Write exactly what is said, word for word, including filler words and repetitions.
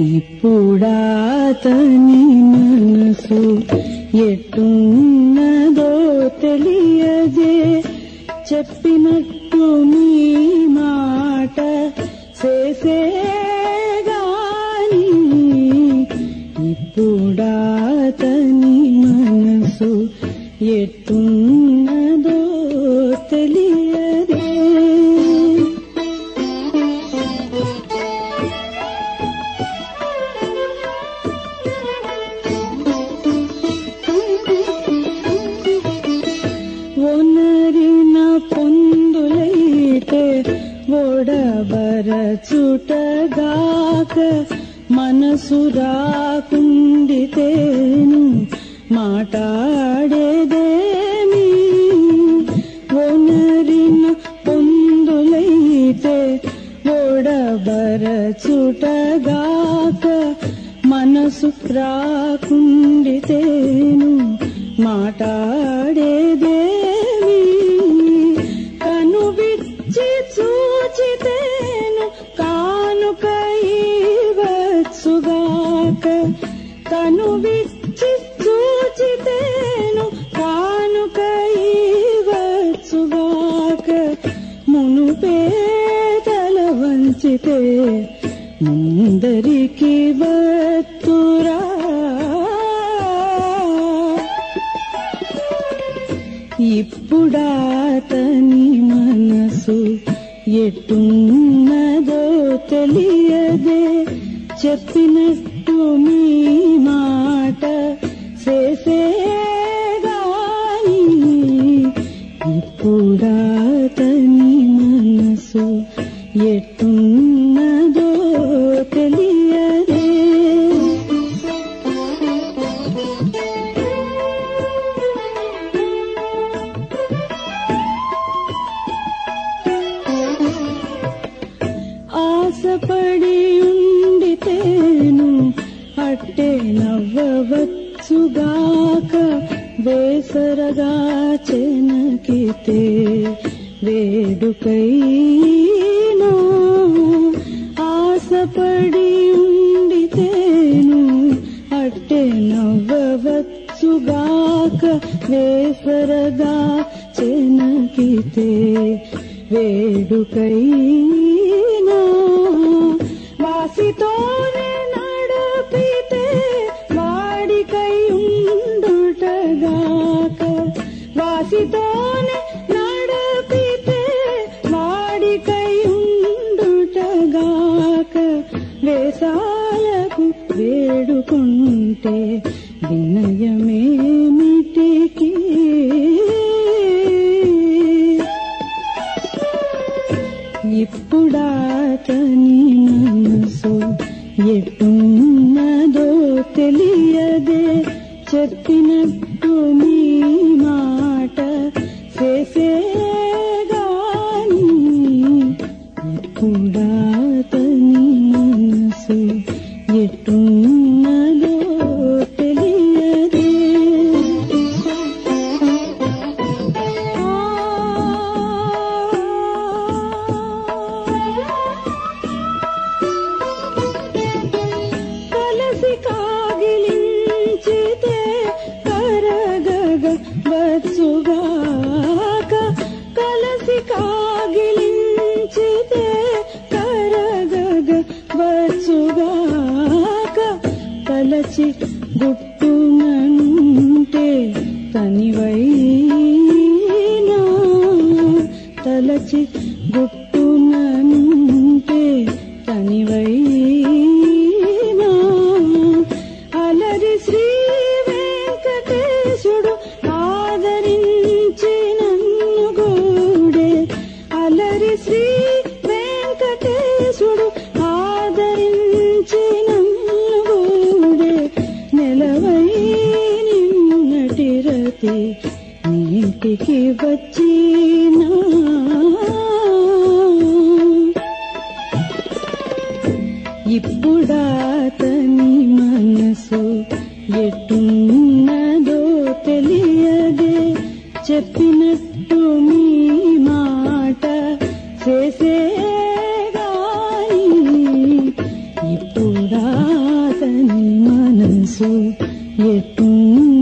ఇప్పుడాతని మనసు ఎట్టున్నదో తెలియదే, చెప్పినట్టు నీ మాట చేసేగాని. ఇప్పుడాతని మనసు ఎట్టున్నదో తెలియదే. ఒనరిన పొందులైతే ఓడబరచుటగాక, మనసు రాకుండితేను మాటాడేదేమి. ఒనరిన పొందులైతే ఓడబరచుటగాక, మనసు రాకుండితేను మాటాడేదేమి. కను విచ్చి చూచితేను కానుక ఇవ్వచ్చుగాక, కను విచ్చి చూచితేను కానుక ఇవ్వచ్చుగాక. మునుపే తల వంచితే ముందరికి వత్తురా. ఇప్పుడాతని మనసు ఎట్టున్నదో తెలియదే, చెప్పినట్టు నీ మాట చేసేగాని. ఇప్పుడాతని మనసు ఎట్టున్నదో తెలియదే. ఆశపడి ఉండితేను అట్టే నవ్వవచ్చుగాక, వేసరగా చెనకితే వేడుకైనా. ఆశపడి ఉండితేను అట్టే నవ్వవచ్చుగాక, వేసరగా చెనకితే వేడుకైనా. వాసితోనే నడపితే వాడికై ఉండుటగాక, వాసితోనే నడపితే వాడికై ఉండుటగాక. వేసాలకు వేడుకుంటే వినయమేమిటికి. ఇప్పుడాతని మనసు ఎట్టున్నదో తెలియదే, చెప్పినట్టు నీ మాట చేసేగాని. ఇప్పుడాతని మనసు ఎట్టున్నదో తెలియదే. కాగిలించితే కరగగ వచ్చుగాక, కలసి కాగిలించితే కరగగ వచ్చుగాక. తలచి గుట్టునంటే తనివైనా, తలచి గుట్టునంటే తనివైనా. అలరి శ్రీ వెంకటేశుడు ఆదరించి నన్ను గూడే, అలరి శ్రీ వెంకటేశుడు ఆదరించి నన్ను గూడే. నెలవై నిన్నటి రతి నీటికి వచ్చినా. ఇప్పుడాతని మనసు ఎట్టున్నదో తెలియదే, చెప్పినట్టు నీ మాట చేసేగాని. ఇప్పుడా మనసు ఎట్టుండాలి.